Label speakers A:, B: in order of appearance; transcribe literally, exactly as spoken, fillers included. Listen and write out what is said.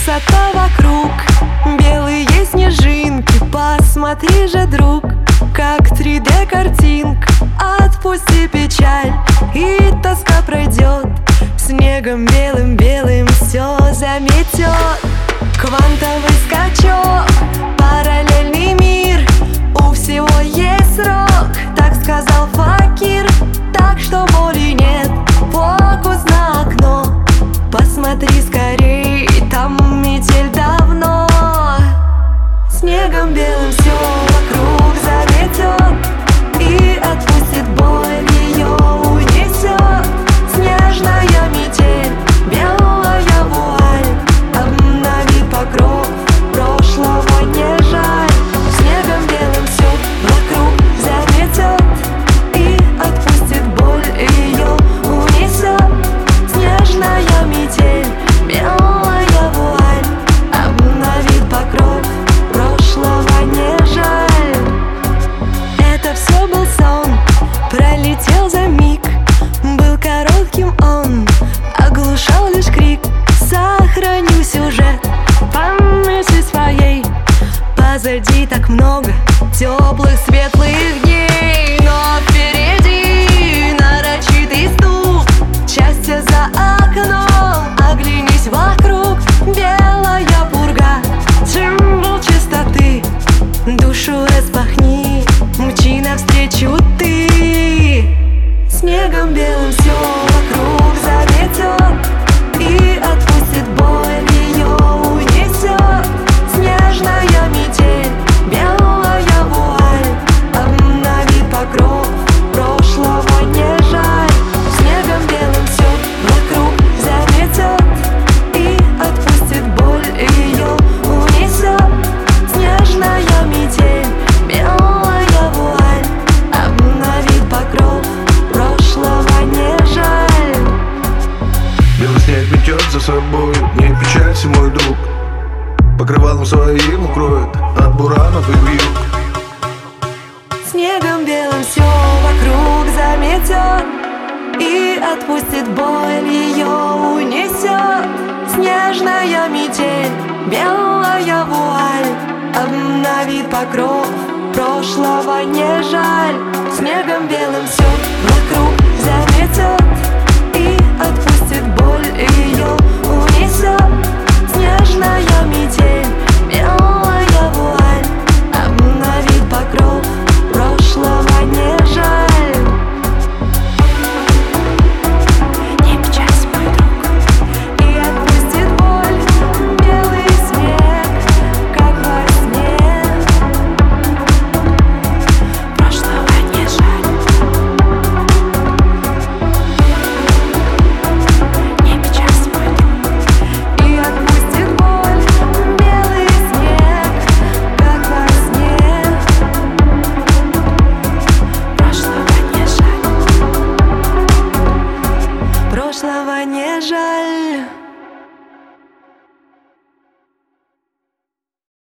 A: красота вокруг, белые снежинки. Посмотри же, друг, как три дэ картинка. Отпусти печаль, и тоска пройдет. Снегом белым-белым все заметет. Квантовый скачок, параллельный мир. У всего есть срок, так сказал факир. Так что боли нет, фокус на окно. Посмотри скорей, там метель давно. Снегом белым все вокруг заметет, и отпустит боль, ее унесет. Снежная метель, белая вуаль, обновит покров, прошлого не жаль. Снегом белым все вокруг заметет, и отпустит боль, ее унесет. Снежная метель, белая вуаль, обновит покров, прошлого не жаль. Это все был сон, пролетел за миг. Был коротким он, оглушал лишь крик. Сохраню сюжет памяти своей. Позади так много теплых, светлых дней. Но впереди нарочитый стук, счастье за окном. Оглянись вокруг, белая пурга, символ чистоты. Душу распахни, мчи навстречу ты. Снегом белым все вокруг заметет, и отпустит боль, ее унесет. Снежная метель, белая вуаль, обновит покров, прошлого не жаль. Снегом белым все вокруг заметет, и отпустит боль, ее унесет. Снежная метель, белая вуаль, обновит покров, прошлого не жаль.
B: Белый снег метет за собой, не печалься, мой друг. Покрывалом своим укроет от буранов и вьюг.
A: Снегом белым все вокруг заметет, и отпустит боль, ее унесет. Снежная метель, белая вуаль, обновит покров, прошлого не жаль. Снегом белым все вокруг заметет, и отпустит боль, ее